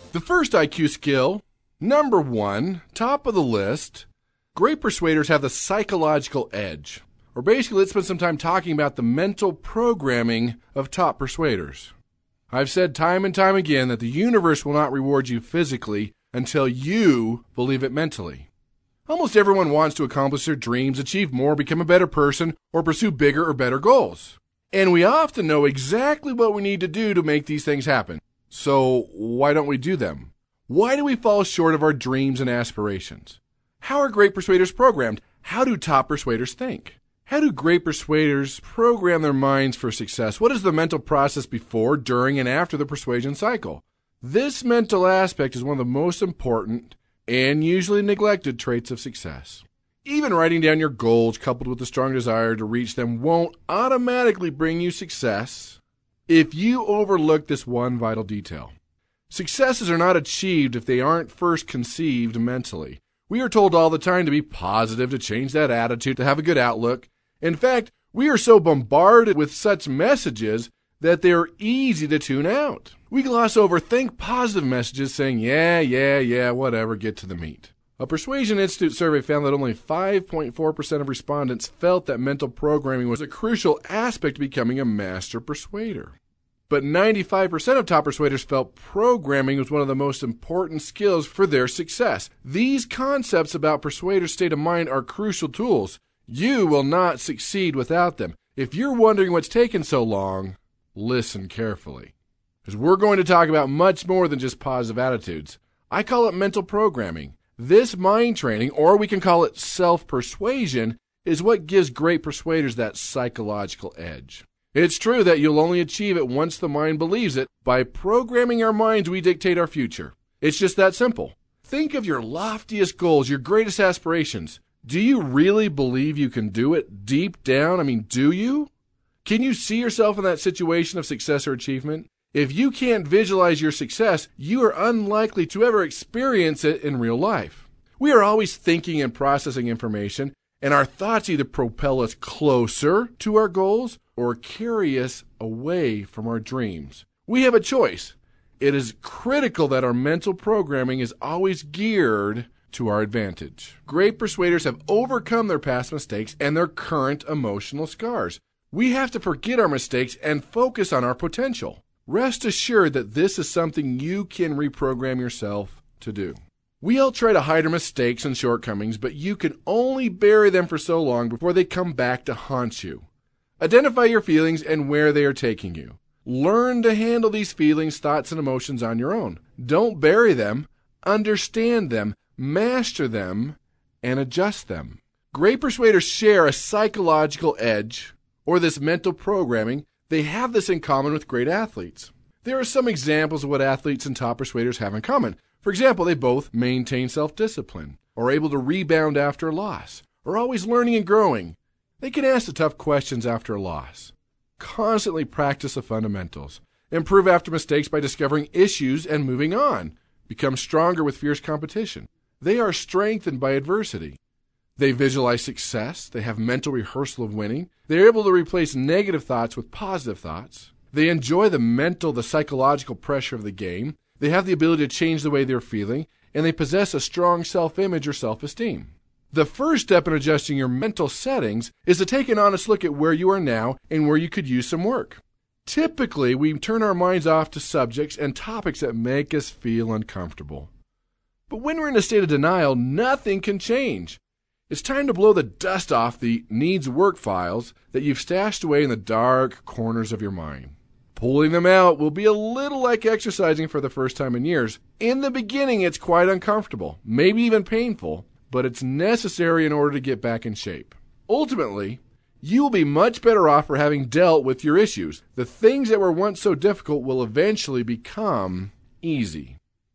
The first IQ skill, number 1, top of the list, great persuaders have the psychological edge. Or basically, let's spend some time talking about the mental programming of top persuaders. I've said time and time again that the universe will not reward you physically until you believe it mentally. Almost everyone wants to accomplish their dreams, achieve more, become a better person, or pursue bigger or better goals. And we often know exactly what we need to do to make these things happen. So why don't we do them? Why do we fall short of our dreams and aspirations? How are great persuaders programmed? How do top persuaders think? How do great persuaders program their minds for success? What is the mental process before, during, and after the persuasion cycle? This mental aspect is one of the most important and usually neglected traits of success. Even writing down your goals coupled with a strong desire to reach them won't automatically bring you success if you overlook this one vital detail. Successes are not achieved if they aren't first conceived mentally. We are told all the time to be positive, to change that attitude, to have a good outlook. In fact, we are so bombarded with such messages that they're easy to tune out. We gloss over think positive messages saying, yeah, whatever, get to the meat. A Persuasion Institute survey found that only 5.4% of respondents felt that mental programming was a crucial aspect to becoming a master persuader. But 95% of top persuaders felt programming was one of the most important skills for their success. These concepts about persuaders' state of mind are crucial tools. You will not succeed without them. If you're wondering what's taken so long, listen carefully. Because we're going to talk about much more than just positive attitudes. I call it mental programming. This mind training, or we can call it self-persuasion, is what gives great persuaders that psychological edge. It's true that you'll only achieve it once the mind believes it. By programming our minds, we dictate our future. It's just that simple. Think of your loftiest goals, your greatest aspirations. Do you really believe you can do it deep down? Do you? Can you see yourself in that situation of success or achievement? If you can't visualize your success, you are unlikely to ever experience it in real life. We are always thinking and processing information, and our thoughts either propel us closer to our goals or carry us away from our dreams. We have a choice. It is critical that our mental programming is always geared to our advantage. Great persuaders have overcome their past mistakes and their current emotional scars. We have to forget our mistakes and focus on our potential. Rest assured that this is something you can reprogram yourself to do. We all try to hide our mistakes and shortcomings, but you can only bury them for so long before they come back to haunt you. Identify your feelings and where they are taking you. Learn to handle these feelings, thoughts, and emotions on your own. Don't bury them. Understand them, master them, and adjust them. Great persuaders share a psychological edge, or this mental programming. They have this in common with great athletes. There are some examples of what athletes and top persuaders have in common. For example, they both maintain self-discipline, are able to rebound after a loss, are always learning and growing. They can ask the tough questions after a loss, constantly practice the fundamentals, improve after mistakes by discovering issues and moving on, become stronger with fierce competition. They are strengthened by adversity. They visualize success. They have mental rehearsal of winning. They're able to replace negative thoughts with positive thoughts. They enjoy the psychological pressure of the game. They have the ability to change the way they're feeling, and they possess a strong self-image or self-esteem. The first step in adjusting your mental settings is to take an honest look at where you are now and where you could use some work. Typically, we turn our minds off to subjects and topics that make us feel uncomfortable. But when we're in a state of denial, nothing can change. It's time to blow the dust off the needs work files that you've stashed away in the dark corners of your mind. Pulling them out will be a little like exercising for the first time in years. In the beginning, it's quite uncomfortable, maybe even painful, but it's necessary in order to get back in shape. Ultimately, you will be much better off for having dealt with your issues. The things that were once so difficult will eventually become easy.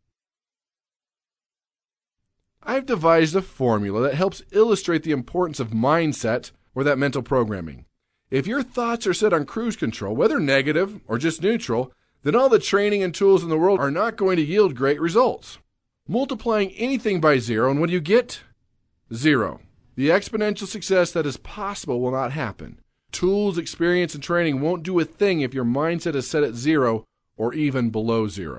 I've devised a formula that helps illustrate the importance of mindset or that mental programming. If your thoughts are set on cruise control, whether negative or just neutral, then all the training and tools in the world are not going to yield great results. Multiplying anything by 0, and what do you get? 0. The exponential success that is possible will not happen. Tools, experience, and training won't do a thing if your mindset is set at 0 or even below 0.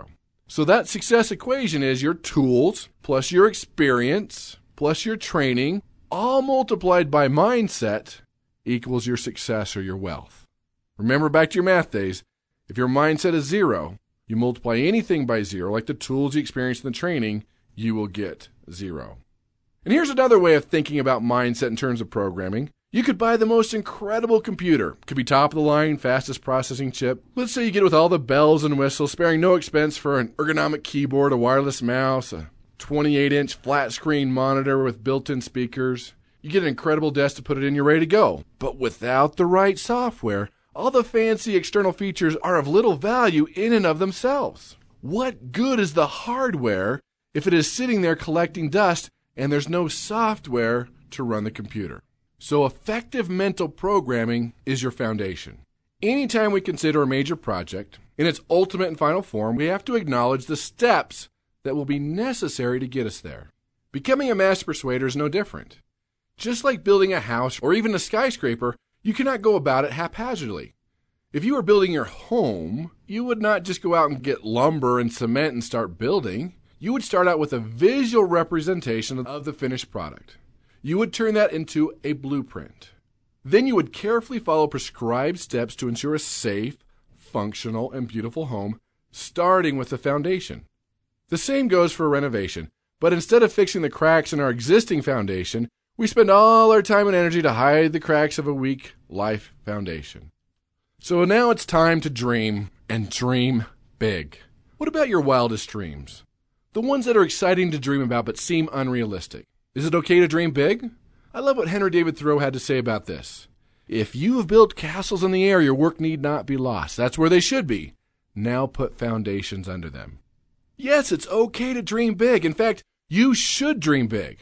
So that success equation is your tools plus your experience plus your training, all multiplied by mindset, equals your success or your wealth. Remember back to your math days, if your mindset is 0, you multiply anything by 0, like the tools, the experience, and the training, you will get 0. And here's another way of thinking about mindset in terms of programming. You could buy the most incredible computer. It could be top of the line, fastest processing chip. Let's say you get it with all the bells and whistles, sparing no expense for an ergonomic keyboard, a wireless mouse, a 28-inch flat screen monitor with built-in speakers. You get an incredible desk to put it in, you're ready to go. But without the right software, all the fancy external features are of little value in and of themselves. What good is the hardware if it is sitting there collecting dust and there's no software to run the computer? So effective mental programming is your foundation. Anytime we consider a major project, in its ultimate and final form, we have to acknowledge the steps that will be necessary to get us there. Becoming a master persuader is no different. Just like building a house or even a skyscraper, you cannot go about it haphazardly. If you were building your home, you would not just go out and get lumber and cement and start building. You would start out with a visual representation of the finished product. You would turn that into a blueprint. Then you would carefully follow prescribed steps to ensure a safe, functional, and beautiful home, starting with the foundation. The same goes for a renovation, but instead of fixing the cracks in our existing foundation, we spend all our time and energy to hide the cracks of a weak life foundation. So now it's time to dream, and dream big. What about your wildest dreams? The ones that are exciting to dream about but seem unrealistic. Is it okay to dream big? I love what Henry David Thoreau had to say about this. If you have built castles in the air, your work need not be lost. That's where they should be. Now put foundations under them. Yes, it's okay to dream big. In fact, you should dream big.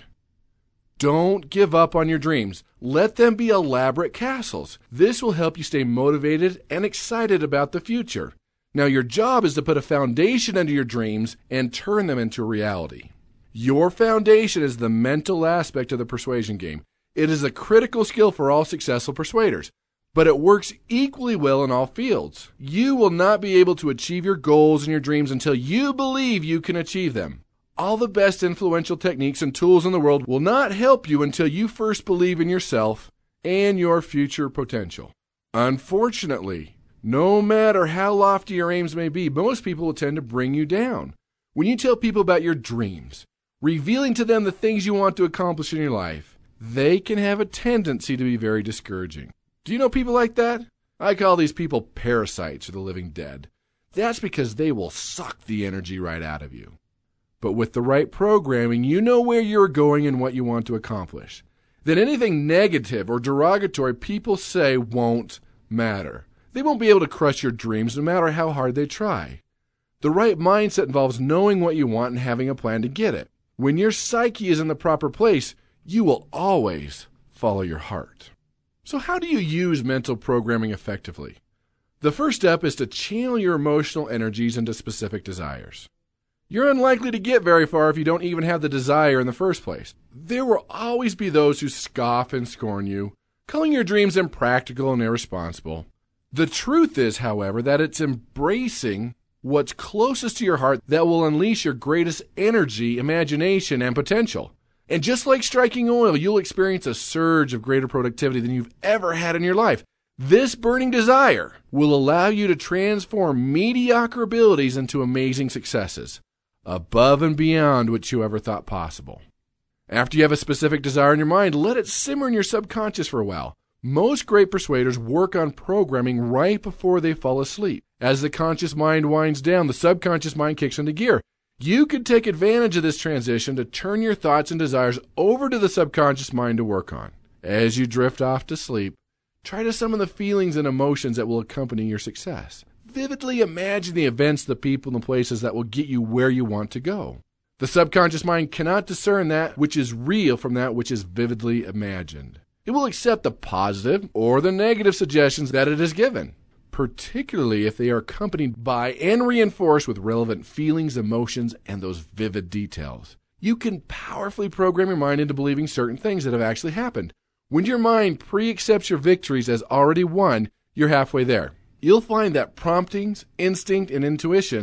Don't give up on your dreams. Let them be elaborate castles. This will help you stay motivated and excited about the future. Now, your job is to put a foundation under your dreams and turn them into reality. Your foundation is the mental aspect of the persuasion game. It is a critical skill for all successful persuaders, but it works equally well in all fields. You will not be able to achieve your goals and your dreams until you believe you can achieve them. All the best influential techniques and tools in the world will not help you until you first believe in yourself and your future potential. Unfortunately, no matter how lofty your aims may be, most people will tend to bring you down. When you tell people about your dreams, revealing to them the things you want to accomplish in your life, they can have a tendency to be very discouraging. Do you know people like that? I call these people parasites or the living dead. That's because they will suck the energy right out of you. But with the right programming, you know where you're going and what you want to accomplish. Then anything negative or derogatory people say won't matter. They won't be able to crush your dreams no matter how hard they try. The right mindset involves knowing what you want and having a plan to get it. When your psyche is in the proper place, you will always follow your heart. So how do you use mental programming effectively? The first step is to channel your emotional energies into specific desires. You're unlikely to get very far if you don't even have the desire in the first place. There will always be those who scoff and scorn you, calling your dreams impractical and irresponsible. The truth is, however, that it's embracing what's closest to your heart that will unleash your greatest energy, imagination, and potential. And just like striking oil, you'll experience a surge of greater productivity than you've ever had in your life. This burning desire will allow you to transform mediocre abilities into amazing successes, above and beyond what you ever thought possible. After you have a specific desire in your mind, let it simmer in your subconscious for a while. Most great persuaders work on programming right before they fall asleep. As the conscious mind winds down, the subconscious mind kicks into gear. You can take advantage of this transition to turn your thoughts and desires over to the subconscious mind to work on. As you drift off to sleep, try to summon the feelings and emotions that will accompany your success. Vividly imagine the events, the people, and the places that will get you where you want to go. The subconscious mind cannot discern that which is real from that which is vividly imagined. It will accept the positive or the negative suggestions that it is given, particularly if they are accompanied by and reinforced with relevant feelings, emotions, and those vivid details. You can powerfully program your mind into believing certain things that have actually happened. When your mind pre-accepts your victories as already won, you're halfway there. You'll find that promptings, instinct, and intuition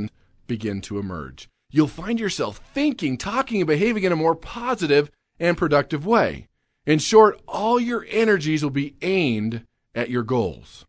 begin to emerge. You'll find yourself thinking, talking, and behaving in a more positive and productive way. In short, all your energies will be aimed at your goals.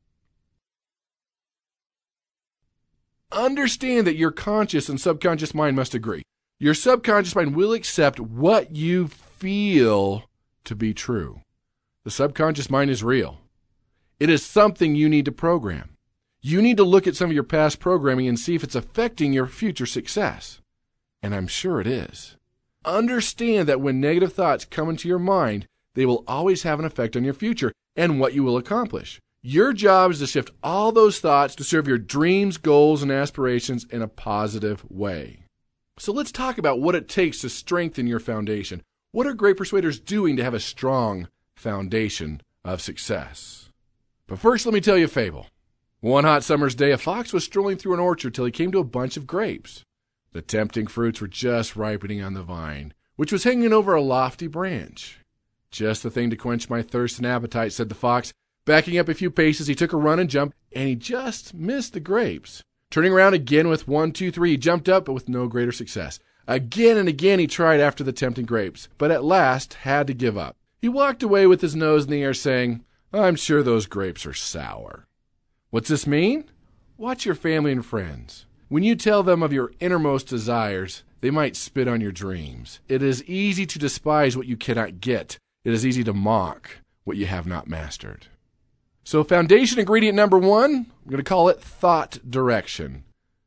Understand that your conscious and subconscious mind must agree. Your subconscious mind will accept what you feel to be true. The subconscious mind is real. It is something you need to program. You need to look at some of your past programming and see if it's affecting your future success. And I'm sure it is. Understand that when negative thoughts come into your mind, they will always have an effect on your future and what you will accomplish. Your job is to shift all those thoughts to serve your dreams, goals, and aspirations in a positive way. So let's talk about what it takes to strengthen your foundation. What are great persuaders doing to have a strong foundation of success? But first, let me tell you a fable. One hot summer's day, a fox was strolling through an orchard till he came to a bunch of grapes. The tempting fruits were just ripening on the vine, which was hanging over a lofty branch. "Just the thing to quench my thirst and appetite," said the fox. Backing up a few paces, he took a run and jump, and he just missed the grapes. Turning around again with 1, 2, 3, he jumped up, but with no greater success. Again and again he tried after the tempting grapes, but at last had to give up. He walked away with his nose in the air, saying, "I'm sure those grapes are sour." What's this mean? Watch your family and friends. When you tell them of your innermost desires, they might spit on your dreams. It is easy to despise what you cannot get. It is easy to mock what you have not mastered. So foundation ingredient number 1, I'm going to call it thought direction.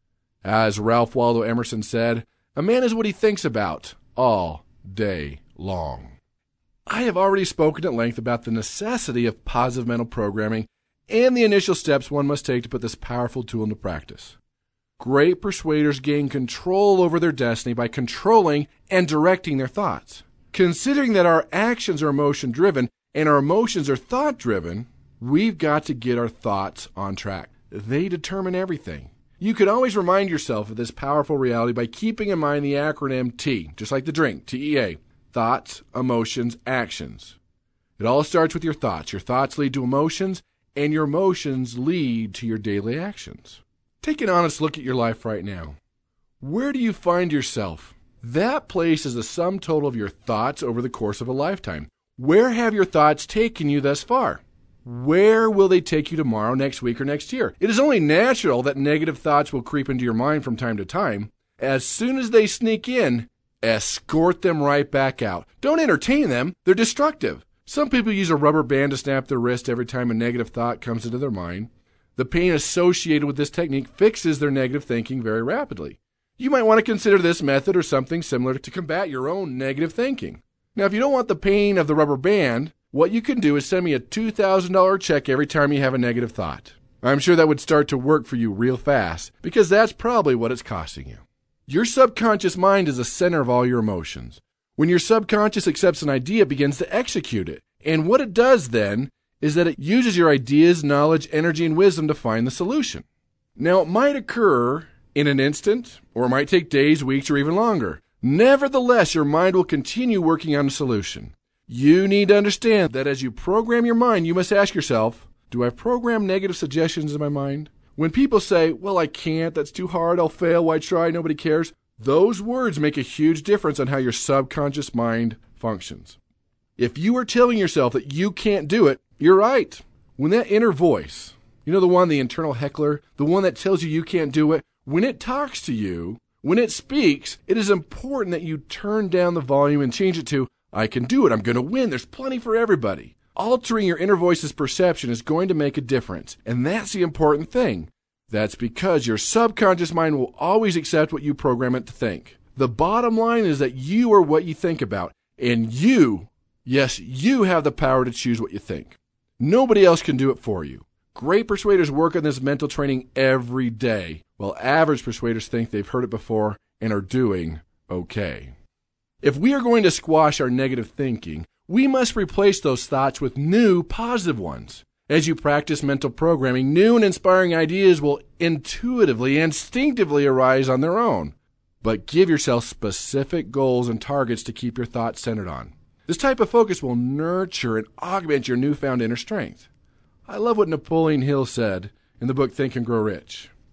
As Ralph Waldo Emerson said, a man is what he thinks about all day long. I have already spoken at length about the necessity of positive mental programming and the initial steps one must take to put this powerful tool into practice. Great persuaders gain control over their destiny by controlling and directing their thoughts. Considering that our actions are emotion-driven and our emotions are thought-driven, we've got to get our thoughts on track. They determine everything. You can always remind yourself of this powerful reality by keeping in mind the acronym T, just like the drink, TEA, thoughts, emotions, actions. It all starts with your thoughts. Your thoughts lead to emotions, and your emotions lead to your daily actions. Take an honest look at your life right now. Where do you find yourself? That place is the sum total of your thoughts over the course of a lifetime. Where have your thoughts taken you thus far? Where will they take you tomorrow, next week, or next year? It is only natural that negative thoughts will creep into your mind from time to time. As soon as they sneak in, escort them right back out. Don't entertain them. They're destructive. Some people use a rubber band to snap their wrist every time a negative thought comes into their mind. The pain associated with this technique fixes their negative thinking very rapidly. You might want to consider this method or something similar to combat your own negative thinking. Now, if you don't want the pain of the rubber band, what you can do is send me a $2,000 check every time you have a negative thought. I'm sure that would start to work for you real fast, because that's probably what it's costing you. Your subconscious mind is the center of all your emotions. When your subconscious accepts an idea, it begins to execute it. And what it does then is that it uses your ideas, knowledge, energy, and wisdom to find the solution. Now, it might occur in an instant, or it might take days, weeks, or even longer. Nevertheless, your mind will continue working on a solution. You need to understand that as you program your mind, you must ask yourself, do I program negative suggestions in my mind? When people say, well, I can't, that's too hard, I'll fail, why try, nobody cares, those words make a huge difference on how your subconscious mind functions. If you are telling yourself that you can't do it, you're right. When that inner voice, you know the one, the internal heckler, the one that tells you can't do it, when it talks to you, when it speaks, it is important that you turn down the volume and change it to, I can do it, I'm going to win, there's plenty for everybody. Altering your inner voice's perception is going to make a difference, and that's the important thing. That's because your subconscious mind will always accept what you program it to think. The bottom line is that you are what you think about, and you, yes, you have the power to choose what you think. Nobody else can do it for you. Great persuaders work on this mental training every day, while average persuaders think they've heard it before and are doing okay. If we are going to squash our negative thinking, we must replace those thoughts with new positive ones. As you practice mental programming, new and inspiring ideas will intuitively, instinctively arise on their own. But give yourself specific goals and targets to keep your thoughts centered on. This type of focus will nurture and augment your newfound inner strength. I love what Napoleon Hill said in the book Think and Grow Rich.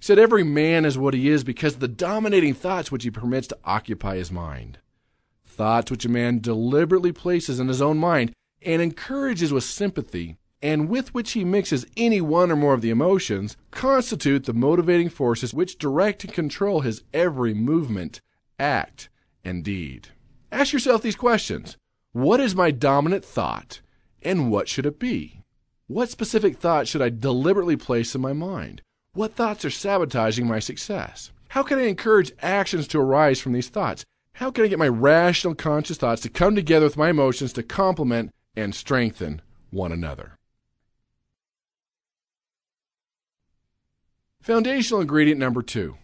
He said every man is what he is because of the dominating thoughts which he permits to occupy his mind. Thoughts which a man deliberately places in his own mind and encourages with sympathy, and with which he mixes any one or more of the emotions, constitute the motivating forces which direct and control his every movement, act, and deed. Ask yourself these questions. What is my dominant thought, and what should it be? What specific thought should I deliberately place in my mind? What thoughts are sabotaging my success? How can I encourage actions to arise from these thoughts? How can I get my rational, conscious thoughts to come together with my emotions to complement and strengthen one another? Foundational ingredient number 2,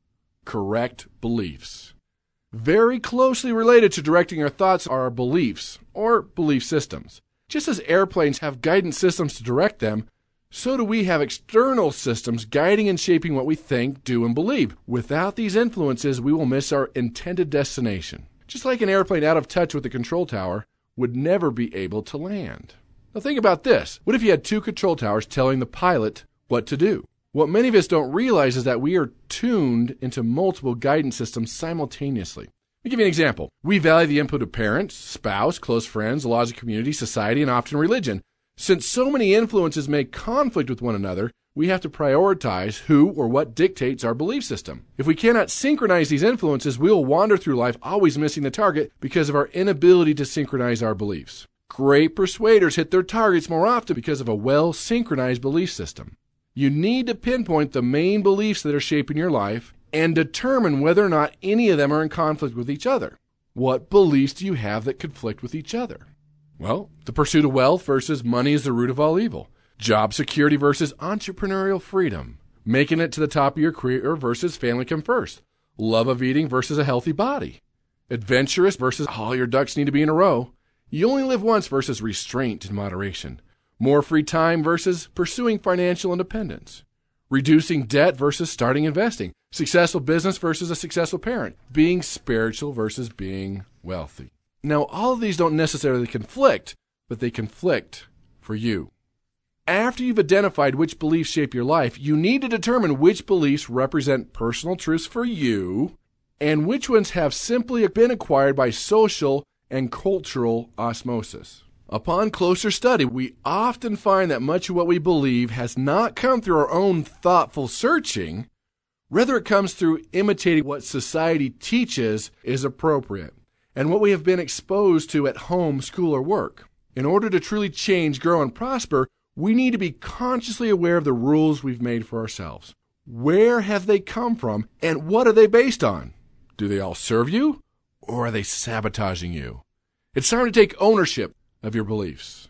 correct beliefs. Very closely related to directing our thoughts are our beliefs, or belief systems. Just as airplanes have guidance systems to direct them, so do we have external systems guiding and shaping what we think, do, and believe. Without these influences, we will miss our intended destination. Just like an airplane out of touch with the control tower would never be able to land. Now think about this. What if you had 2 control towers telling the pilot what to do? What many of us don't realize is that we are tuned into multiple guidance systems simultaneously. Let me give you an example. We value the input of parents, spouse, close friends, laws of community, society, and often religion. Since so many influences may conflict with one another, we have to prioritize who or what dictates our belief system. If we cannot synchronize these influences, we will wander through life always missing the target because of our inability to synchronize our beliefs. Great persuaders hit their targets more often because of a well-synchronized belief system. You need to pinpoint the main beliefs that are shaping your life and determine whether or not any of them are in conflict with each other. What beliefs do you have that conflict with each other? Well, the pursuit of wealth versus money is the root of all evil. Job security versus entrepreneurial freedom. Making it to the top of your career versus family come first. Love of eating versus a healthy body. Adventurous versus all your ducks need to be in a row. You only live once versus restraint and moderation. More free time versus pursuing financial independence. Reducing debt versus starting investing. Successful business versus a successful parent. Being spiritual versus being wealthy. Now, all of these don't necessarily conflict, but they conflict for you. After you've identified which beliefs shape your life, you need to determine which beliefs represent personal truths for you and which ones have simply been acquired by social and cultural osmosis. Upon closer study, we often find that much of what we believe has not come through our own thoughtful searching. Rather, it comes through imitating what society teaches is appropriate and what we have been exposed to at home, school, or work. In order to truly change, grow, and prosper, we need to be consciously aware of the rules we've made for ourselves. Where have they come from, and what are they based on? Do they all serve you, or are they sabotaging you? It's time to take ownership of your beliefs.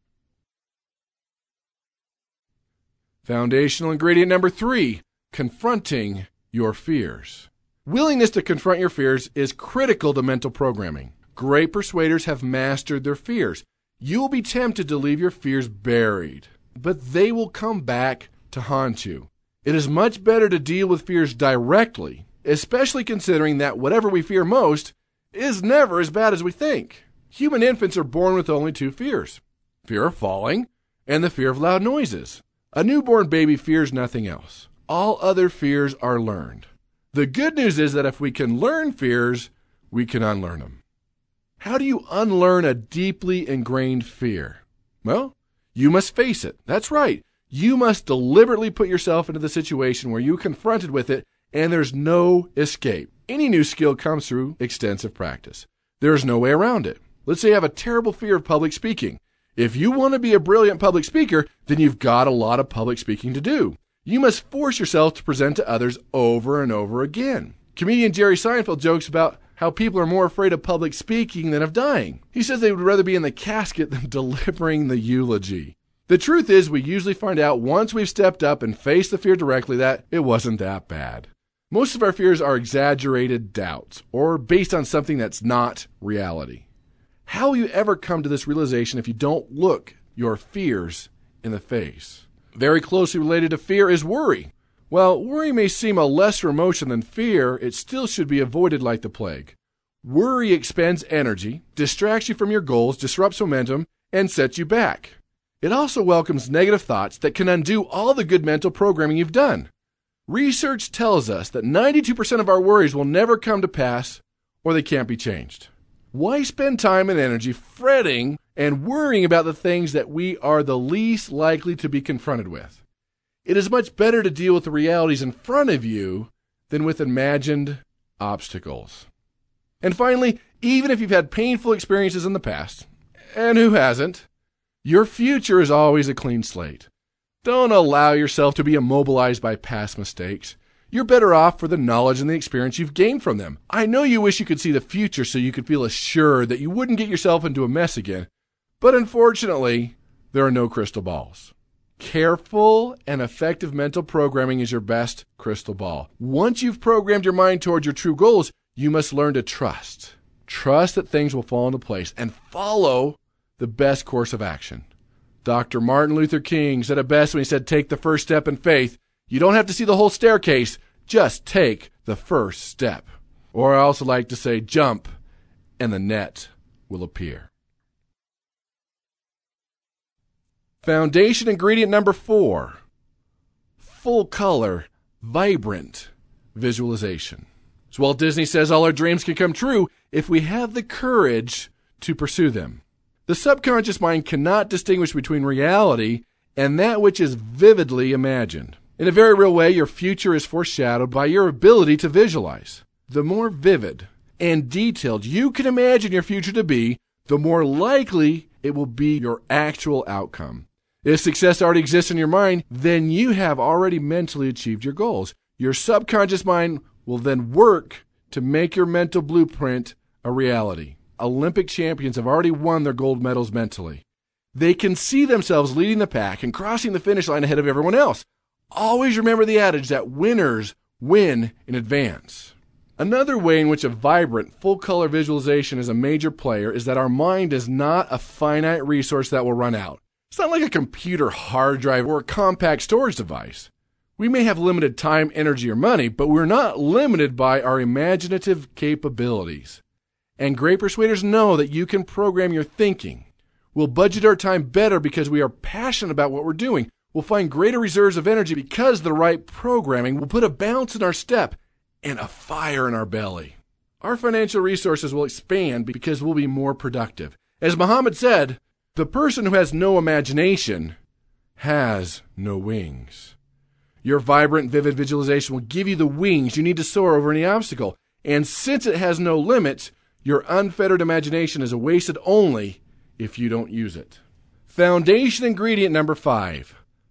Foundational ingredient number 3, confronting your fears. Willingness to confront your fears is critical to mental programming. Great persuaders have mastered their fears. You will be tempted to leave your fears buried, but they will come back to haunt you. It is much better to deal with fears directly, especially considering that whatever we fear most is never as bad as we think. Human infants are born with only 2 fears: fear of falling and the fear of loud noises. A newborn baby fears nothing else. All other fears are learned. The good news is that if we can learn fears, we can unlearn them. How do you unlearn a deeply ingrained fear? Well, you must face it. That's right. You must deliberately put yourself into the situation where you're confronted with it and there's no escape. Any new skill comes through extensive practice. There's no way around it. Let's say you have a terrible fear of public speaking. If you want to be a brilliant public speaker, then you've got a lot of public speaking to do. You must force yourself to present to others over and over again. Comedian Jerry Seinfeld jokes about how people are more afraid of public speaking than of dying. He says they would rather be in the casket than delivering the eulogy. The truth is, we usually find out once we've stepped up and faced the fear directly that it wasn't that bad. Most of our fears are exaggerated doubts or based on something that's not reality. How will you ever come to this realization if you don't look your fears in the face? Very closely related to fear is worry. While worry may seem a lesser emotion than fear, it still should be avoided like the plague. Worry expends energy, distracts you from your goals, disrupts momentum, and sets you back. It also welcomes negative thoughts that can undo all the good mental programming you've done. Research tells us that 92% of our worries will never come to pass or they can't be changed. Why spend time and energy fretting and worrying about the things that we are the least likely to be confronted with? It is much better to deal with the realities in front of you than with imagined obstacles. And finally, even if you've had painful experiences in the past, and who hasn't, your future is always a clean slate. Don't allow yourself to be immobilized by past mistakes. You're better off for the knowledge and the experience you've gained from them. I know you wish you could see the future so you could feel assured that you wouldn't get yourself into a mess again, but unfortunately, there are no crystal balls. Careful and effective mental programming is your best crystal ball. Once you've programmed your mind towards your true goals, you must learn to trust. Trust that things will fall into place and follow the best course of action. Dr. Martin Luther King said it best when he said, take the first step in faith. You don't have to see the whole staircase. Just take the first step. Or I also like to say, jump and the net will appear. Foundation ingredient number 4, full color, vibrant visualization. So Walt Disney says all our dreams can come true if we have the courage to pursue them. The subconscious mind cannot distinguish between reality and that which is vividly imagined. In a very real way, your future is foreshadowed by your ability to visualize. The more vivid and detailed you can imagine your future to be, the more likely it will be your actual outcome. If success already exists in your mind, then you have already mentally achieved your goals. Your subconscious mind will then work to make your mental blueprint a reality. Olympic champions have already won their gold medals mentally. They can see themselves leading the pack and crossing the finish line ahead of everyone else. Always remember the adage that winners win in advance. Another way in which a vibrant, full-color visualization is a major player is that our mind is not a finite resource that will run out. It's not like a computer hard drive or a compact storage device. We may have limited time, energy, or money, but we're not limited by our imaginative capabilities. And great persuaders know that you can program your thinking. We'll budget our time better because we are passionate about what we're doing. We'll find greater reserves of energy because the right programming will put a bounce in our step and a fire in our belly. Our financial resources will expand because we'll be more productive. As Muhammad said, the person who has no imagination has no wings. Your vibrant, vivid visualization will give you the wings you need to soar over any obstacle. And since it has no limits, your unfettered imagination is wasted only if you don't use it. Foundation ingredient number 5,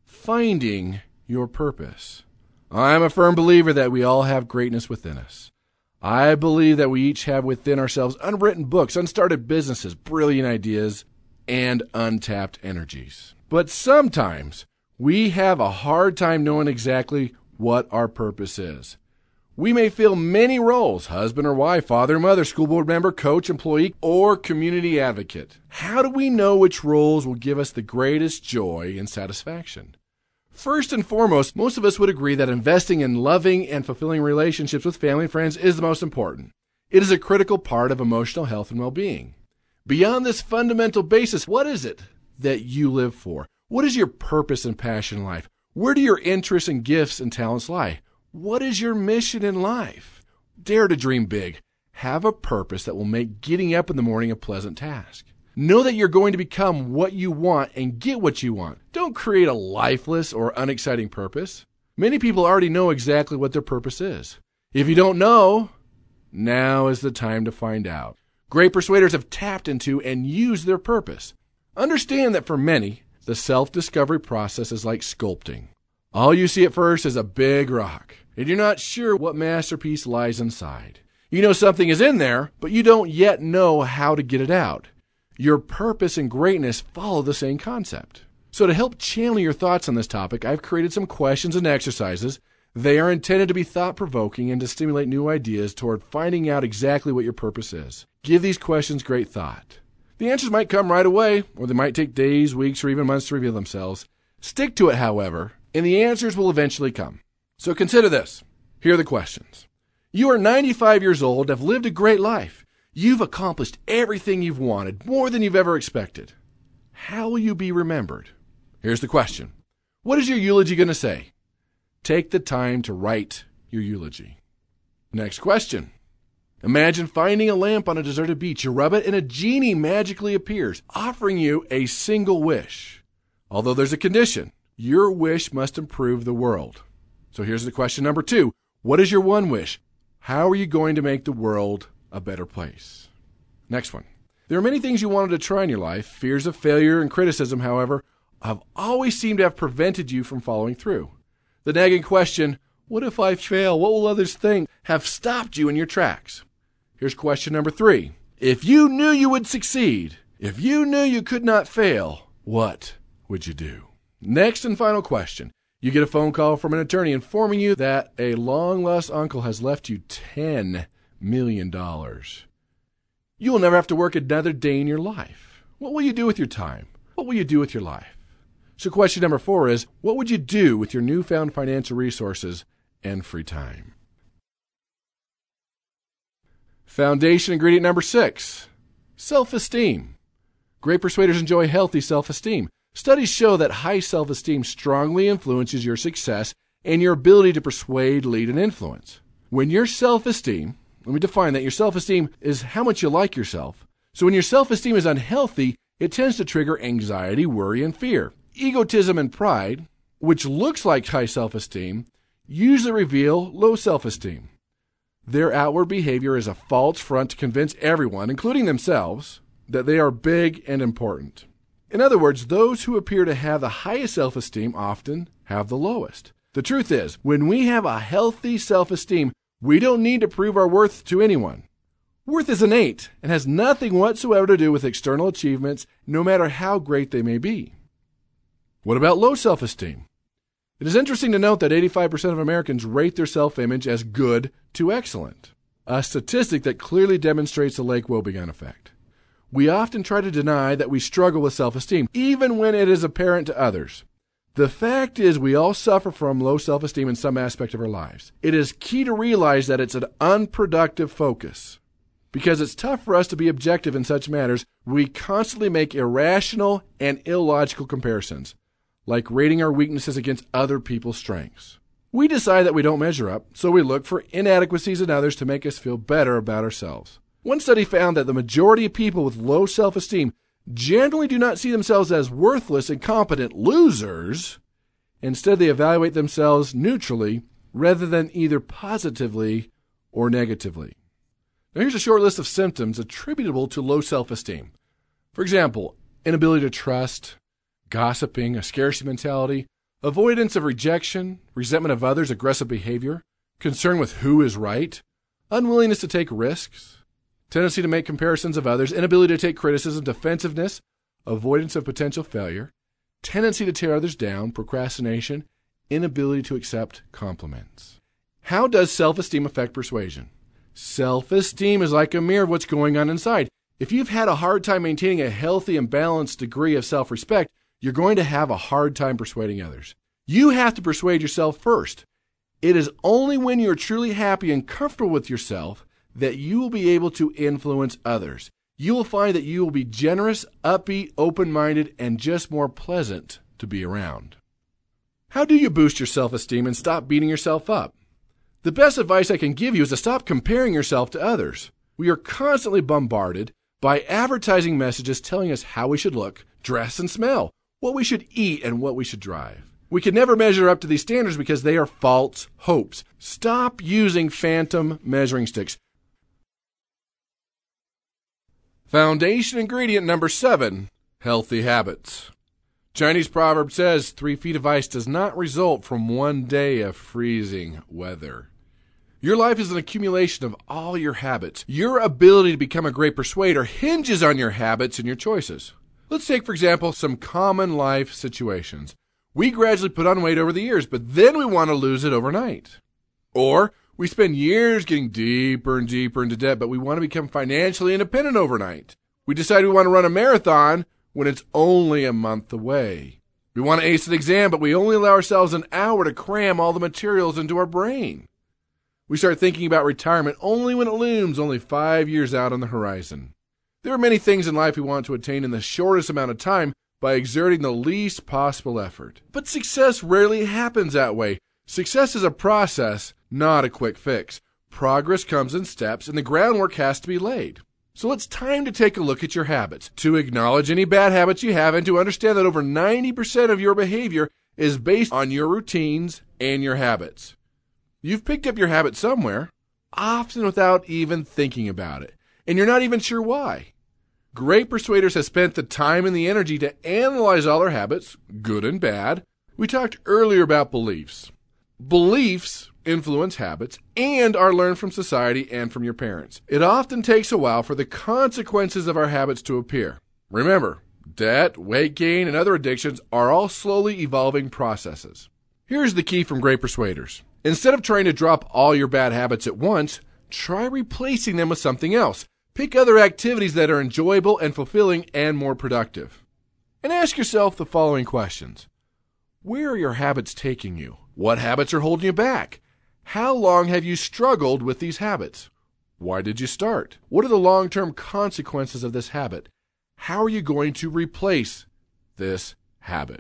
finding your purpose. I'm a firm believer that we all have greatness within us. I believe that we each have within ourselves unwritten books, unstarted businesses, brilliant ideas, and untapped energies. But sometimes we have a hard time knowing exactly what our purpose is. We may fill many roles, husband or wife, father or mother, school board member, coach, employee, or community advocate. How do we know which roles will give us the greatest joy and satisfaction? First and foremost, most of us would agree that investing in loving and fulfilling relationships with family and friends is the most important. It is a critical part of emotional health and well-being. Beyond this fundamental basis, what is it that you live for? What is your purpose and passion in life? Where do your interests and gifts and talents lie? What is your mission in life? Dare to dream big. Have a purpose that will make getting up in the morning a pleasant task. Know that you're going to become what you want and get what you want. Don't create a lifeless or unexciting purpose. Many people already know exactly what their purpose is. If you don't know, now is the time to find out. Great persuaders have tapped into and used their purpose. Understand that for many, the self-discovery process is like sculpting. All you see at first is a big rock, and you're not sure what masterpiece lies inside. You know something is in there, but you don't yet know how to get it out. Your purpose and greatness follow the same concept. So to help channel your thoughts on this topic, I've created some questions and exercises. They are intended to be thought-provoking and to stimulate new ideas toward finding out exactly what your purpose is. Give these questions great thought. The answers might come right away, or they might take days, weeks, or even months to reveal themselves. Stick to it, however, and the answers will eventually come. So consider this. Here are the questions. You are 95 years old, have lived a great life. You've accomplished everything you've wanted, more than you've ever expected. How will you be remembered? Here's the question. What is your eulogy going to say? take the time to write your eulogy. Next question. Imagine finding a lamp on a deserted beach. You rub it and a genie magically appears, offering you a single wish. Although there's a condition. Your wish must improve the world. So here's the question number 2. What is your one wish? How are you going to make the world a better place? Next one. There are many things you wanted to try in your life. Fears of failure and criticism, however, have always seemed to have prevented you from following through. The nagging question, what if I fail? What will others think? Have stopped you in your tracks. Here's question number 3. If you knew you would succeed, if you knew you could not fail, what would you do? Next and final question. You get a phone call from an attorney informing you that a long-lost uncle has left you $10 million. You will never have to work another day in your life. What will you do with your time? What will you do with your life? So question number 4 is, what would you do with your newfound financial resources and free time? Foundation ingredient number 6, self-esteem. Great persuaders enjoy healthy self-esteem. Studies show that high self-esteem strongly influences your success and your ability to persuade, lead, and influence. When your self-esteem, let me define that, your self-esteem is how much you like yourself. So when your self-esteem is unhealthy, it tends to trigger anxiety, worry, and fear. Egotism and pride, which looks like high self-esteem, usually reveal low self-esteem. Their outward behavior is a false front to convince everyone, including themselves, that they are big and important. In other words, those who appear to have the highest self-esteem often have the lowest. The truth is, when we have a healthy self-esteem, we don't need to prove our worth to anyone. Worth is innate and has nothing whatsoever to do with external achievements, no matter how great they may be. What about low self-esteem? It is interesting to note that 85% of Americans rate their self-image as good to excellent, a statistic that clearly demonstrates the Lake Wobegon effect. We often try to deny that we struggle with self-esteem, even when it is apparent to others. The fact is we all suffer from low self-esteem in some aspect of our lives. It is key to realize that it's an unproductive focus. Because it's tough for us to be objective in such matters, we constantly make irrational and illogical comparisons, like rating our weaknesses against other people's strengths. We decide that we don't measure up, so we look for inadequacies in others to make us feel better about ourselves. One study found that the majority of people with low self-esteem generally do not see themselves as worthless, incompetent losers. Instead, they evaluate themselves neutrally rather than either positively or negatively. Now, here's a short list of symptoms attributable to low self-esteem. For example, inability to trust, gossiping, a scarcity mentality, avoidance of rejection, resentment of others, aggressive behavior, concern with who is right, unwillingness to take risks, tendency to make comparisons of others, inability to take criticism, defensiveness, avoidance of potential failure, tendency to tear others down, procrastination, inability to accept compliments. How does self-esteem affect persuasion? Self-esteem is like a mirror of what's going on inside. If you've had a hard time maintaining a healthy and balanced degree of self-respect, you're going to have a hard time persuading others. You have to persuade yourself first. It is only when you're truly happy and comfortable with yourself that you will be able to influence others. You will find that you will be generous, upbeat, open-minded, and just more pleasant to be around. How do you boost your self-esteem and stop beating yourself up? The best advice I can give you is to stop comparing yourself to others. We are constantly bombarded by advertising messages telling us how we should look, dress, and smell, what we should eat, and what we should drive. We can never measure up to these standards because they are false hopes. Stop using phantom measuring sticks. Foundation ingredient number 7, healthy habits. Chinese proverb says 3 feet of ice does not result from 1 day of freezing weather. Your life is an accumulation of all your habits. Your ability to become a great persuader hinges on your habits and your choices. Let's take, for example, some common life situations. We gradually put on weight over the years, but then we want to lose it overnight. Or we spend years getting deeper and deeper into debt, but we want to become financially independent overnight. We decide we want to run a marathon when it's only a month away. We want to ace an exam, but we only allow ourselves an hour to cram all the materials into our brain. We start thinking about retirement only when it looms only 5 years out on the horizon. There are many things in life we want to attain in the shortest amount of time by exerting the least possible effort. But success rarely happens that way. Success is a process, not a quick fix. Progress comes in steps, and the groundwork has to be laid. So it's time to take a look at your habits, to acknowledge any bad habits you have, and to understand that over 90% of your behavior is based on your routines and your habits. You've picked up your habit somewhere, often without even thinking about it, and you're not even sure why. Great persuaders have spent the time and the energy to analyze all our habits, good and bad. We talked earlier about beliefs. Beliefs influence habits and are learned from society and from your parents. It often takes a while for the consequences of our habits to appear. Remember, debt, weight gain, and other addictions are all slowly evolving processes. Here's the key from Great Persuaders. Instead of trying to drop all your bad habits at once, try replacing them with something else. Pick other activities that are enjoyable and fulfilling and more productive. And ask yourself the following questions. Where are your habits taking you? What habits are holding you back? How long have you struggled with these habits? Why did you start? What are the long-term consequences of this habit? How are you going to replace this habit?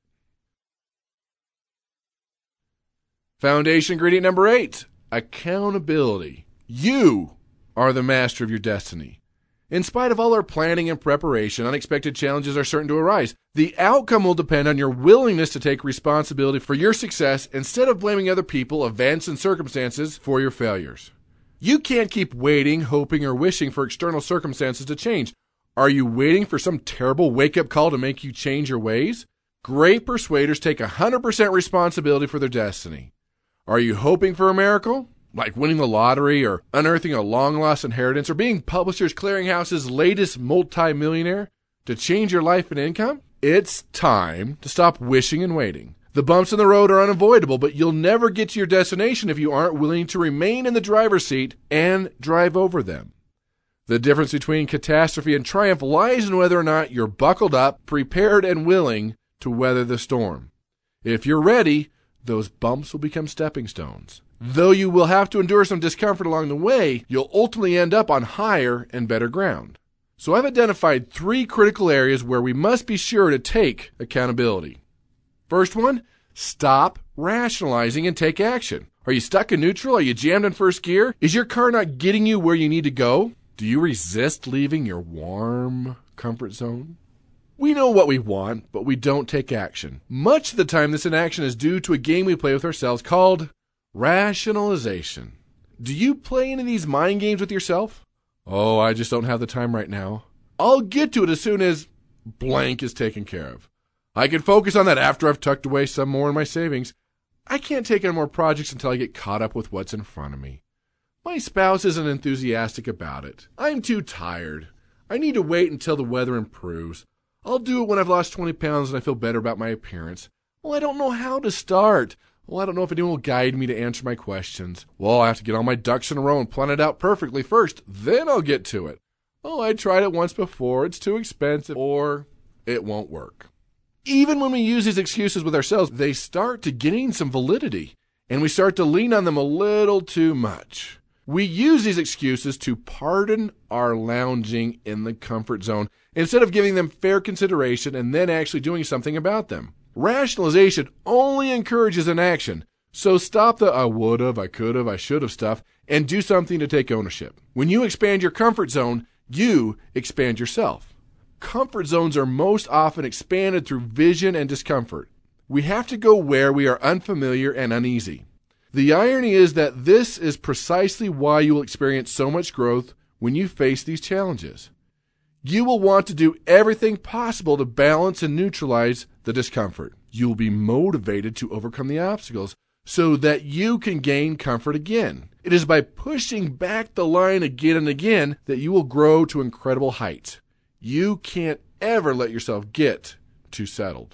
Foundation ingredient number 8, accountability. You are the master of your destiny. In spite of all our planning and preparation, unexpected challenges are certain to arise. The outcome will depend on your willingness to take responsibility for your success instead of blaming other people, events, and circumstances for your failures. You can't keep waiting, hoping, or wishing for external circumstances to change. Are you waiting for some terrible wake-up call to make you change your ways? Great persuaders take 100% responsibility for their destiny. Are you hoping for a miracle? Like winning the lottery or unearthing a long-lost inheritance or being Publishers Clearinghouse's latest multi-millionaire to change your life and income? It's time to stop wishing and waiting. The bumps in the road are unavoidable, but you'll never get to your destination if you aren't willing to remain in the driver's seat and drive over them. The difference between catastrophe and triumph lies in whether or not you're buckled up, prepared, and willing to weather the storm. If you're ready, those bumps will become stepping stones. Though you will have to endure some discomfort along the way, you'll ultimately end up on higher and better ground. So I've identified 3 critical areas where we must be sure to take accountability. First one, stop rationalizing and take action. Are you stuck in neutral? Are you jammed in first gear? Is your car not getting you where you need to go? Do you resist leaving your warm comfort zone? We know what we want, but we don't take action. Much of the time, this inaction is due to a game we play with ourselves called rationalization. Do you play any of these mind games with yourself? Oh, I just don't have the time right now. I'll get to it as soon as blank is taken care of. I can focus on that after I've tucked away some more in my savings. I can't take on more projects until I get caught up with what's in front of me. My spouse isn't enthusiastic about it. I'm too tired. I need to wait until the weather improves. I'll do it when I've lost 20 pounds and I feel better about my appearance. Well, I don't know how to start. Well, I don't know if anyone will guide me to answer my questions. Well, I have to get all my ducks in a row and plan it out perfectly first. Then I'll get to it. Oh, I tried it once before. It's too expensive. Or it won't work. Even when we use these excuses with ourselves, they start to gain some validity. And we start to lean on them a little too much. We use these excuses to pardon our lounging in the comfort zone instead of giving them fair consideration and then actually doing something about them. Rationalization only encourages inaction, so stop the I would've, I could've, I should've stuff and do something to take ownership. When you expand your comfort zone, you expand yourself. Comfort zones are most often expanded through vision and discomfort. We have to go where we are unfamiliar and uneasy. The irony is that this is precisely why you will experience so much growth when you face these challenges. You will want to do everything possible to balance and neutralize the discomfort. You will be motivated to overcome the obstacles so that you can gain comfort again. It is by pushing back the line again and again that you will grow to incredible heights. You can't ever let yourself get too settled.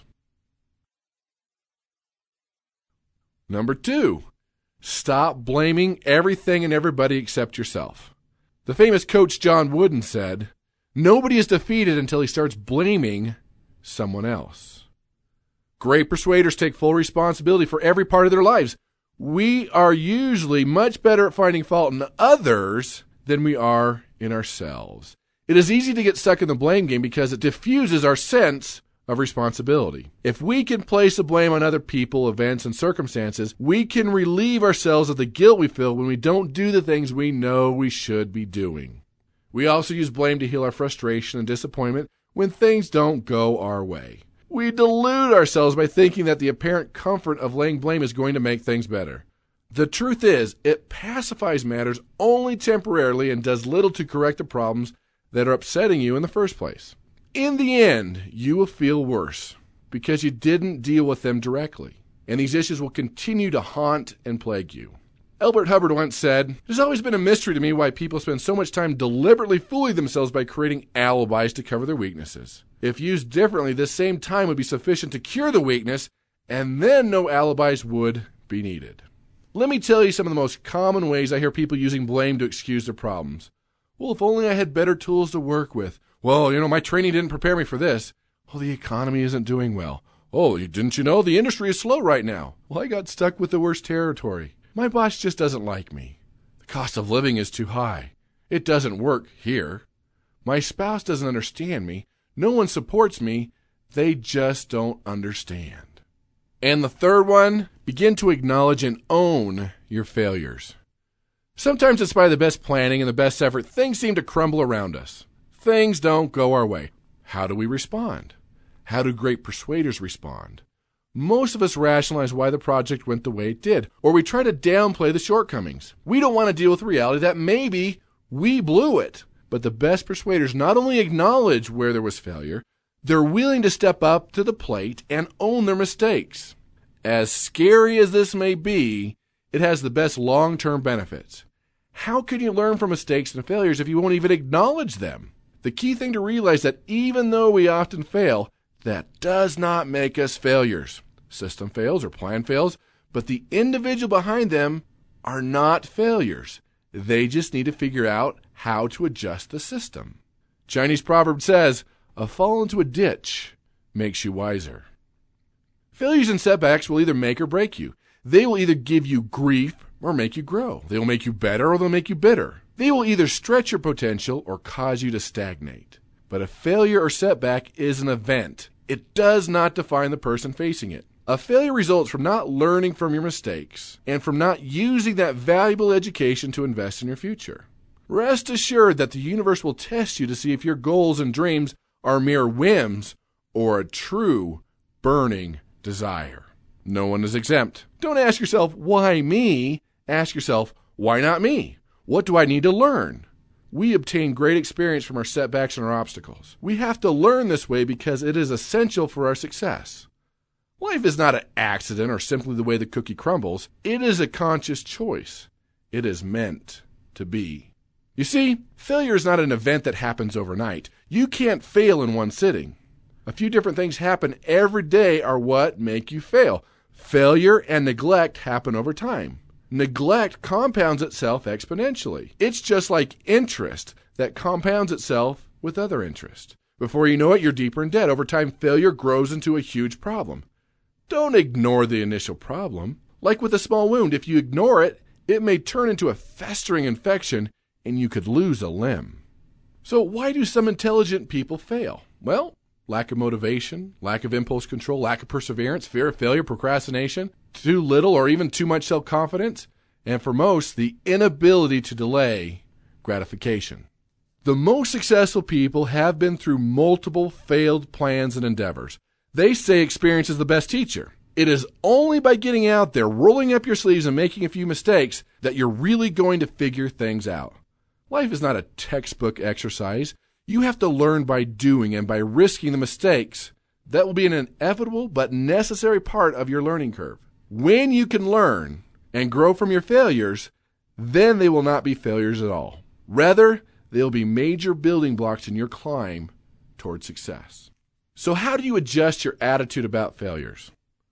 Number 2. Stop blaming everything and everybody except yourself. The famous coach John Wooden said, "Nobody is defeated until he starts blaming someone else." Great persuaders take full responsibility for every part of their lives. We are usually much better at finding fault in others than we are in ourselves. It is easy to get stuck in the blame game because it diffuses our sense of responsibility. If we can place the blame on other people, events, and circumstances, we can relieve ourselves of the guilt we feel when we don't do the things we know we should be doing. We also use blame to heal our frustration and disappointment when things don't go our way. We delude ourselves by thinking that the apparent comfort of laying blame is going to make things better. The truth is, it pacifies matters only temporarily and does little to correct the problems that are upsetting you in the first place. In the end, you will feel worse because you didn't deal with them directly, and these issues will continue to haunt and plague you. Elbert Hubbard once said, "There's always been a mystery to me why people spend so much time deliberately fooling themselves by creating alibis to cover their weaknesses. If used differently, this same time would be sufficient to cure the weakness, and then no alibis would be needed." Let me tell you some of the most common ways I hear people using blame to excuse their problems. Well, if only I had better tools to work with. Well, my training didn't prepare me for this. Oh, the economy isn't doing well. Oh, didn't you know the industry is slow right now? Well, I got stuck with the worst territory. My boss just doesn't like me. The cost of living is too high. It doesn't work here. My spouse doesn't understand me. No one supports me. They just don't understand. And the third one, begin to acknowledge and own your failures. Sometimes despite the best planning and the best effort, things seem to crumble around us. Things don't go our way. How do we respond? How do great persuaders respond? Most of us rationalize why the project went the way it did, or we try to downplay the shortcomings. We don't want to deal with the reality that maybe we blew it. But the best persuaders not only acknowledge where there was failure, they're willing to step up to the plate and own their mistakes. As scary as this may be, it has the best long-term benefits. How can you learn from mistakes and failures if you won't even acknowledge them? The key thing to realize that even though we often fail, that does not make us failures. System fails or plan fails, but the individual behind them are not failures. They just need to figure out how to adjust the system. Chinese proverb says, "A fall into a ditch makes you wiser." Failures and setbacks will either make or break you. They will either give you grief or make you grow. They will make you better or they'll make you bitter. They will either stretch your potential or cause you to stagnate. But a failure or setback is an event. It does not define the person facing it. A failure results from not learning from your mistakes and from not using that valuable education to invest in your future. Rest assured that the universe will test you to see if your goals and dreams are mere whims or a true burning desire. No one is exempt. Don't ask yourself, why me? Ask yourself, why not me? What do I need to learn? We obtain great experience from our setbacks and our obstacles. We have to learn this way because it is essential for our success. Life is not an accident or simply the way the cookie crumbles. It is a conscious choice. It is meant to be. You see, failure is not an event that happens overnight. You can't fail in one sitting. A few different things happen every day are what make you fail. Failure and neglect happen over time. Neglect compounds itself exponentially. It's just like interest that compounds itself with other interest. Before you know it, you're deeper in debt. Over time, failure grows into a huge problem. Don't ignore the initial problem. Like with a small wound, if you ignore it, it may turn into a festering infection and you could lose a limb. So why do some intelligent people fail? Well, lack of motivation, lack of impulse control, lack of perseverance, fear of failure, procrastination, too little or even too much self-confidence, and for most, the inability to delay gratification. The most successful people have been through multiple failed plans and endeavors. They say experience is the best teacher. It is only by getting out there, rolling up your sleeves, and making a few mistakes that you're really going to figure things out. Life is not a textbook exercise. You have to learn by doing and by risking the mistakes. That will be an inevitable but necessary part of your learning curve. When you can learn and grow from your failures, then they will not be failures at all. Rather, they'll be major building blocks in your climb toward success. So how do you adjust your attitude about failures?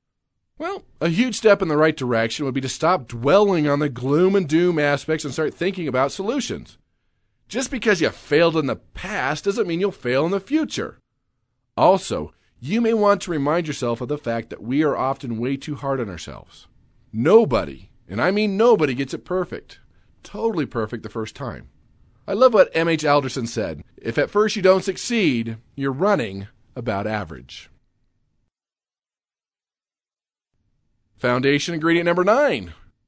Well, a huge step in the right direction would be to stop dwelling on the gloom and doom aspects and start thinking about solutions. Just because you failed in the past doesn't mean you'll fail in the future. Also, you may want to remind yourself of the fact that we are often way too hard on ourselves. Nobody, and I mean nobody, gets it perfect. Totally perfect the first time. I love what M.H. Alderson said, "If at first you don't succeed, you're running about average." Foundation ingredient number 9,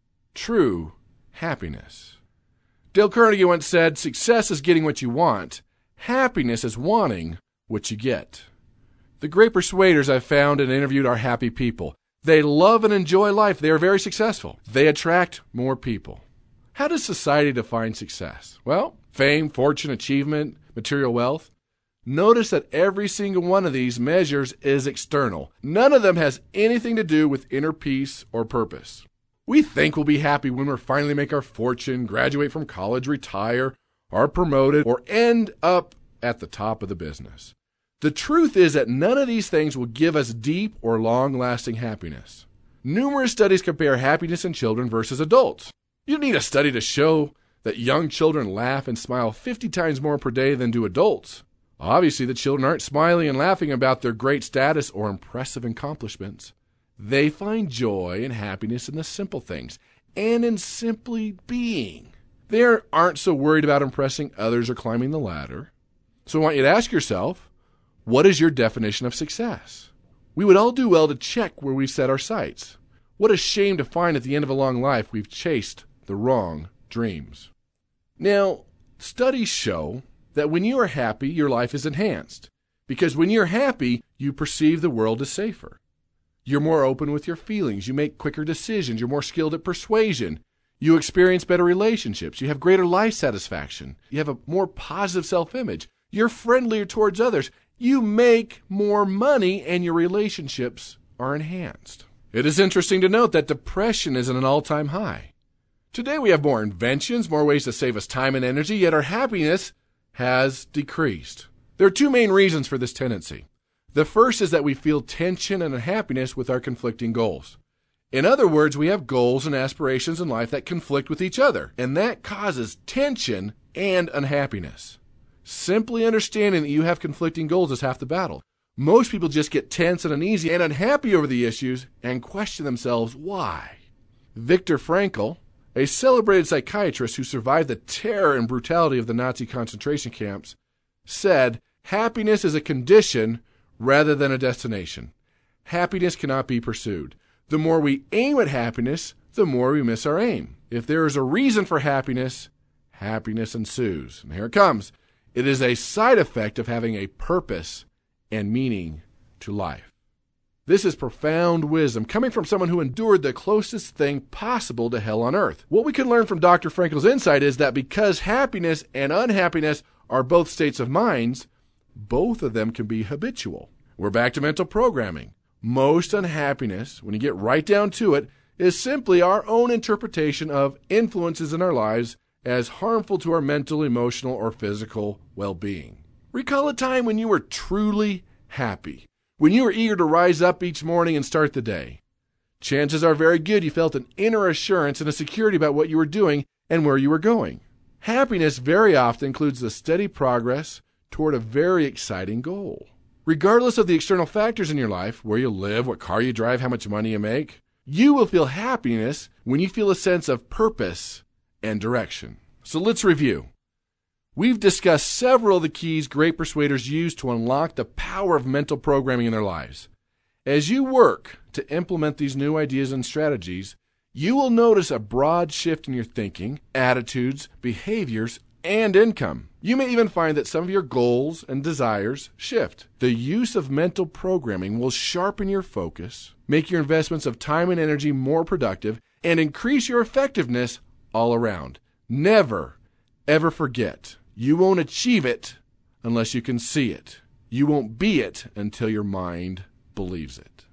true happiness. Dale Carnegie once said, success is getting what you want. Happiness is wanting what you get. The great persuaders I've found and interviewed are happy people. They love and enjoy life. They are very successful. They attract more people. How does society define success? Well, fame, fortune, achievement, material wealth. Notice that every single one of these measures is external. None of them has anything to do with inner peace or purpose. We think we'll be happy when we finally make our fortune, graduate from college, retire, are promoted, or end up at the top of the business. The truth is that none of these things will give us deep or long-lasting happiness. Numerous studies compare happiness in children versus adults. You don't need a study to show that young children laugh and smile 50 times more per day than do adults. Obviously, the children aren't smiling and laughing about their great status or impressive accomplishments. They find joy and happiness in the simple things and in simply being. They aren't so worried about impressing others or climbing the ladder. So I want you to ask yourself, what is your definition of success? We would all do well to check where we set our sights. What a shame to find at the end of a long life we've chased the wrong dreams. Now, studies show that when you are happy, your life is enhanced. Because when you're happy, you perceive the world as safer. You're more open with your feelings. You make quicker decisions. You're more skilled at persuasion. You experience better relationships. You have greater life satisfaction. You have a more positive self-image. You're friendlier towards others. You make more money and your relationships are enhanced. It is interesting to note that depression is at an all-time high. Today we have more inventions, more ways to save us time and energy, yet our happiness has decreased. There are two main reasons for this tendency. The first is that we feel tension and unhappiness with our conflicting goals. In other words, we have goals and aspirations in life that conflict with each other, and that causes tension and unhappiness. Simply understanding that you have conflicting goals is half the battle. Most people just get tense and uneasy and unhappy over the issues and question themselves why. Viktor Frankl, a celebrated psychiatrist who survived the terror and brutality of the Nazi concentration camps, said, happiness is a condition rather than a destination. Happiness cannot be pursued. The more we aim at happiness, the more we miss our aim. If there is a reason for happiness, happiness ensues. And here it comes. It is a side effect of having a purpose and meaning to life. This is profound wisdom coming from someone who endured the closest thing possible to hell on earth. What we can learn from Dr. Frankl's insight is that because happiness and unhappiness are both states of minds, both of them can be habitual. We're back to mental programming. Most unhappiness, when you get right down to it, is simply our own interpretation of influences in our lives as harmful to our mental, emotional, or physical well-being. Recall a time when you were truly happy, when you were eager to rise up each morning and start the day. Chances are very good you felt an inner assurance and a security about what you were doing and where you were going. Happiness very often includes the steady progress toward a very exciting goal. Regardless of the external factors in your life, where you live, what car you drive, how much money you make, you will feel happiness when you feel a sense of purpose and direction. So let's review. We've discussed several of the keys great persuaders use to unlock the power of mental programming in their lives. As you work to implement these new ideas and strategies, you will notice a broad shift in your thinking, attitudes, behaviors, and income. You may even find that some of your goals and desires shift. The use of mental programming will sharpen your focus, make your investments of time and energy more productive, and increase your effectiveness all around. Never, ever forget, you won't achieve it unless you can see it. You won't be it until your mind believes it.